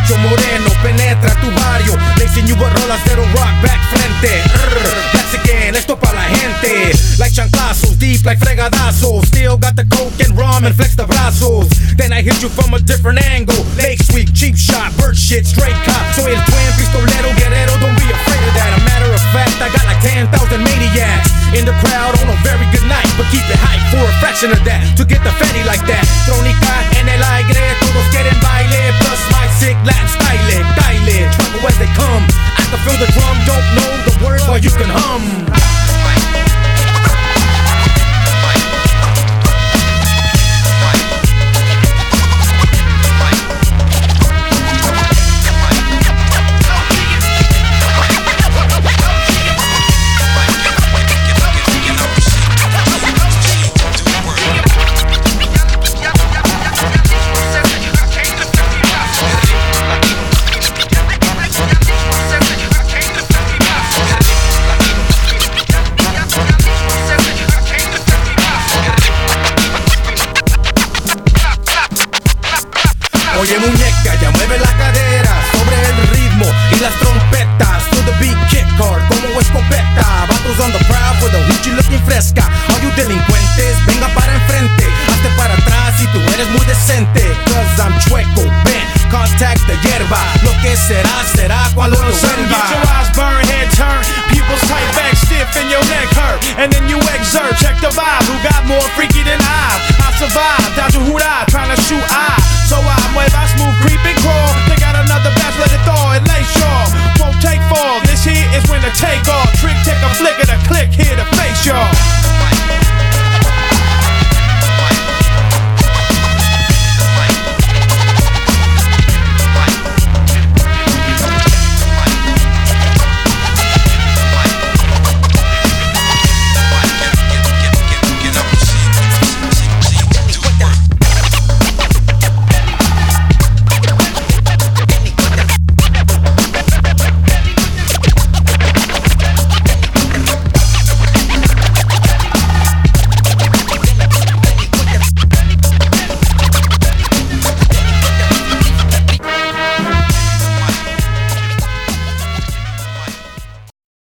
macho moreno penetra tu barrio. Lazy New rolas de rock back frente. That's again, esto pa' la gente. Like chanclazos, deep like fregadazos. Still got the coke and rum and flex the brazos. Then I hit you from a different angle. Lake sweep, cheap shot, bird shit, straight cop. Soy el twin, pistolero, guerrero, don't be afraid of that. A matter of fact, I got like 10,000 maniacs in the crowd on a very good night. But keep it hype for a fraction of that. To get the fatty like that. Trónica en el aire, todos quieren baile. Plus my sick Latin style, dialect. Trouble as they come. I can feel the drum, don't know the words, but you can hum. Oye muñeca, ya mueve la cadera sobre el ritmo y las trompetas. To the beat, kick hard como escopeta. Vatos on the prowl for the hoochie looking fresca. All you delincuentes, venga para enfrente. Hazte para atrás si tú eres muy decente. Cause I'm chueco, bent, contact the hierba. Lo que será, será cuando lo vuelva. Get your eyes burn, head turn. Pupils tight back, stiff and your neck hurt. And then you exert, check the vibe. Who got more freaky than I? I survived, down to Hurrah, trying to shoot I. So I mueva smooth, creep and crawl. They got another batch, let it thaw and lay shaw. Won't take fall, this here is when the take off. Trick, take a flick of the click, here the